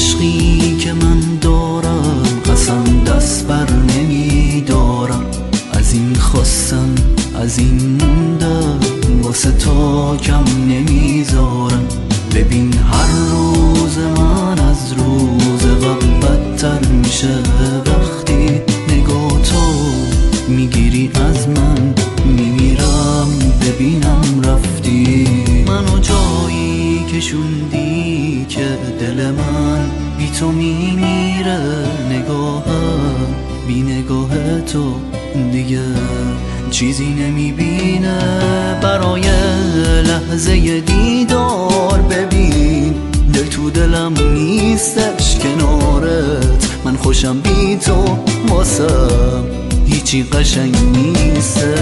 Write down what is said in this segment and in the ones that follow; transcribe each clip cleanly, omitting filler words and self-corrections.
عشقی که من دارم قسم دست بر نمیدارم. از این خواستم از این موندم واسه تا کم نمیذارم. ببین هر روز من از روز قبل بدتر میشه وقتی نگاه تو میگیری از من میمیرم ببینم رفتی. منو جایی کشوندی که دل من بی تو میمیره. نگاهم بی نگاه تو دیگه چیزی نمیبینه. برای لحظه دیدار ببین دل تو دلم نیستش کنارت. من خوشم بی تو واسم هیچی قشنگ نیسته.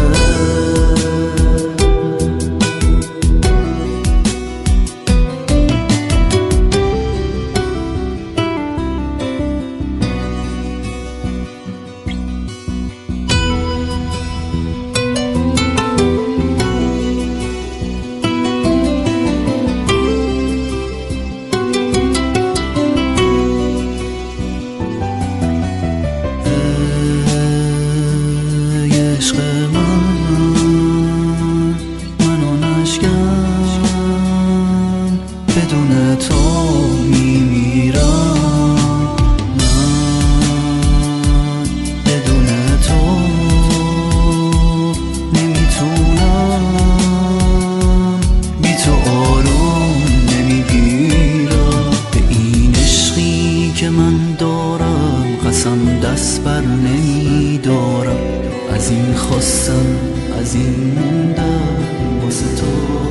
بدون تو میمیرم. من بدون تو نمیتونم بی تو آروم نمیگیرم. به این عشقی که من دارم قسم دست بر نمیدارم. از این خواستم از این موندم واسه تو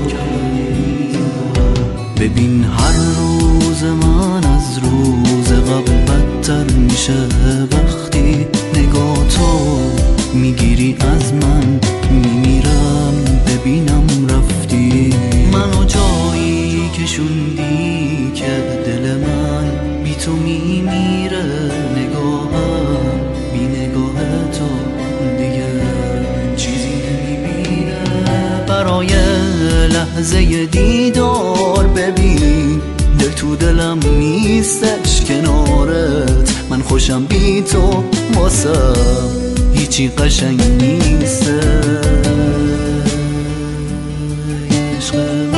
ببین هر روز من از روز قبل بدتر میشه وقتی نگاه تو میگیری از من میمیرم ببینم رفتی. منو جایی کشوندی که دل من بی تو میمیره. نگاهم بی نگاه تو دیگه چیزی نمیبینه. برای لحظه دیدار ببین دل تو دلم نیستش کنارت. من خوشم بی تو واسم هیچی قشنگ نیسته. عشق